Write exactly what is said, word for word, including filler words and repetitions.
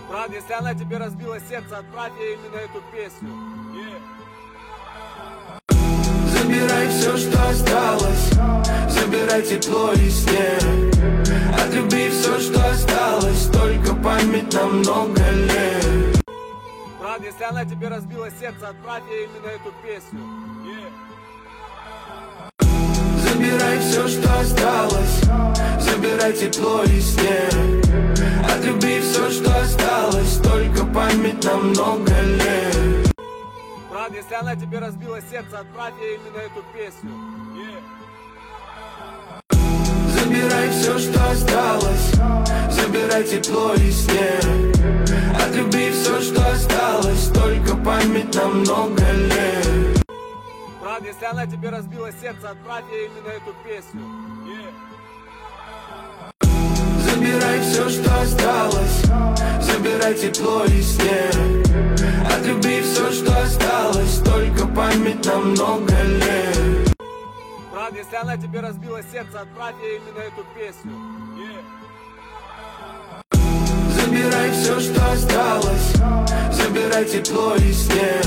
Брат, если она тебе разбила сердце, отправь ей именно эту песню. Yeah. Забирай все, что осталось, забирай тепло и снег. От любви все, что осталось, только память на много лет. Брат, если она тебе разбила сердце, отправь ей именно эту песню. Yeah. Забирай все, что осталось, забирай тепло и снег. От любви все, что осталось, только память на много лет. Брат, если она тебе разбила сердце, отправь ей именно эту песню. Yeah. Забирай все, что осталось, забирай тепло и снег. От любви все, что осталось, только память на много лет. Брат, если она тебе разбила сердце, отправь ей именно эту песню. Yeah. Забирай все, что осталось, забирай тепло и снег. От любви все, что осталось, только память на много лет. Брат, если она тебе разбила сердце, отправь ей именно эту песню. Yeah. Забирай все, что осталось, забирай тепло и снег.